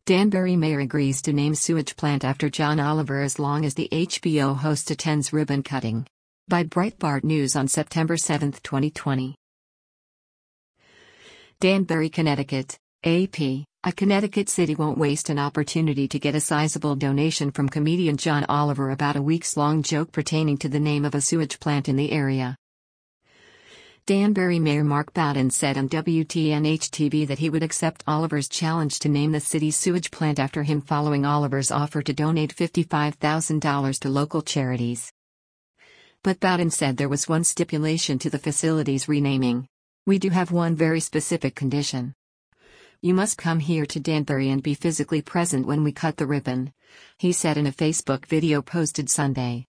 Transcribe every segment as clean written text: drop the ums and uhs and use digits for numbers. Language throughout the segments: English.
Danbury mayor agrees to name sewage plant after John Oliver as long as the HBO host attends ribbon cutting. By Breitbart News on September 7, 2020. Danbury, Connecticut, AP. A Connecticut city won't waste an opportunity to get a sizable donation from comedian John Oliver about a weeks-long joke pertaining to the name of a sewage plant in the area. Danbury Mayor Mark Bowden said on WTNH-TV that he would accept Oliver's challenge to name the city's sewage plant after him following Oliver's offer to donate $55,000 to local charities. But Bowden said there was one stipulation to the facility's renaming. "We do have one very specific condition. You must come here to Danbury and be physically present when we cut the ribbon," he said in a Facebook video posted Sunday.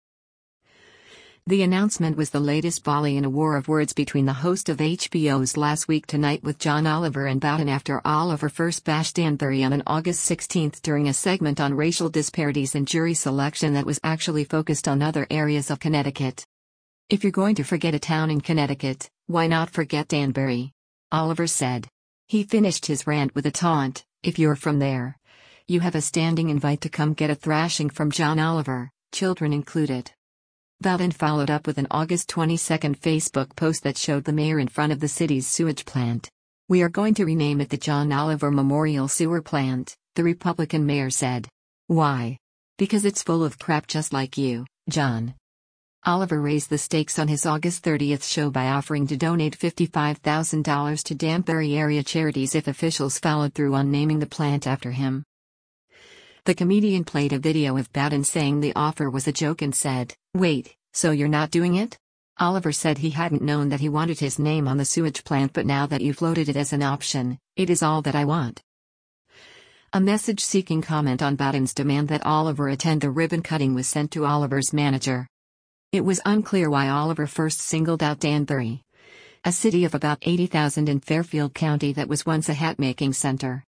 The announcement was the latest volley in a war of words between the host of HBO's Last Week Tonight with John Oliver and Bowden after Oliver first bashed Danbury on August 16 during a segment on racial disparities in jury selection that was actually focused on other areas of Connecticut. "If you're going to forget a town in Connecticut, why not forget Danbury?" Oliver said. He finished his rant with a taunt, "If you're from there, you have a standing invite to come get a thrashing from John Oliver, children included." Bowden followed up with an August 22 Facebook post that showed the mayor in front of the city's sewage plant. "We are going to rename it the John Oliver Memorial Sewer Plant," the Republican mayor said. "Why? Because it's full of crap just like you, John." Oliver raised the stakes on his August 30 show by offering to donate $55,000 to Danbury area charities if officials followed through on naming the plant after him. The comedian played a video of Bowden saying the offer was a joke and said, "Wait, so you're not doing it?" Oliver said he hadn't known that he wanted his name on the sewage plant, but now that you floated it as an option, it is all that I want. A message seeking comment on Bowden's demand that Oliver attend the ribbon cutting was sent to Oliver's manager. It was unclear why Oliver first singled out Danbury, a city of about 80,000 in Fairfield County that was once a hat-making center.